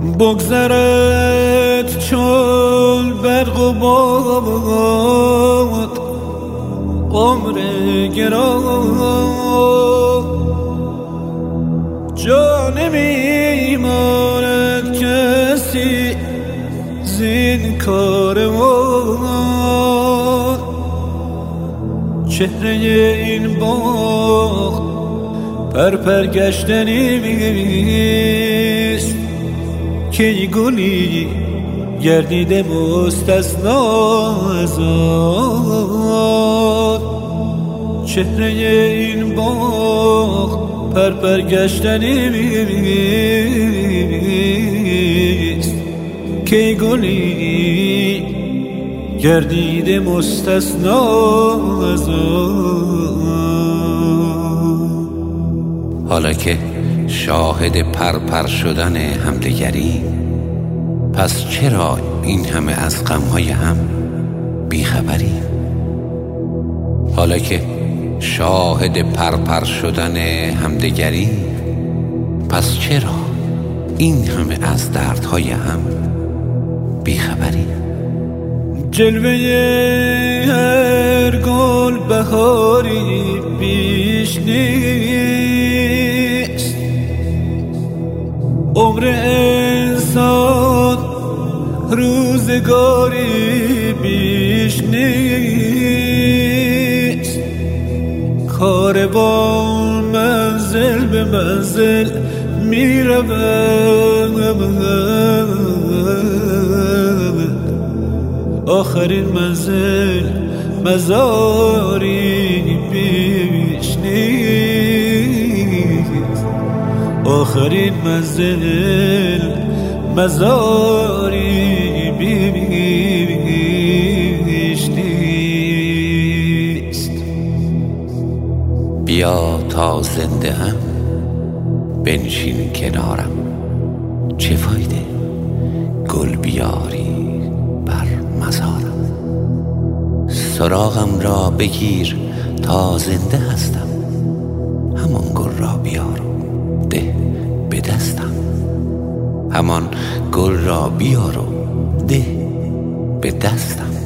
بگذرد چون برق و باد عمر گران، جا نمیماند کسی زین کاروان. چهره این باغ پرپر گشتنی نیست، که گلی گردیده مستثنا از آن. چهره این باغ پرپر گشتنی نیست، که گلی گردیده مستثنا از آن. حالا که شاهد پرپر شدن همدیگری، پس چرا این همه از غمهای هم بیخبری؟ حالا که شاهد پرپر شدن همدیگری، پس چرا این همه از دردهای هم بیخبری؟ جلوه هر گل بهاری بیش نیست، عمر انسان روزگاری بیش نیست. کاروان منزل به منزل می رود، آخرین منزل مزاری بیش نیست. آخرین منزل مزاری بیش نیست. بیا تا زنده ام بنشین کنارم، چه فایده گل بیاری بر مزارم. سراغم را بگیر تا زنده هستم، همان گل را بیار و ده به دستم. همان گل را بیار و ده به دستم.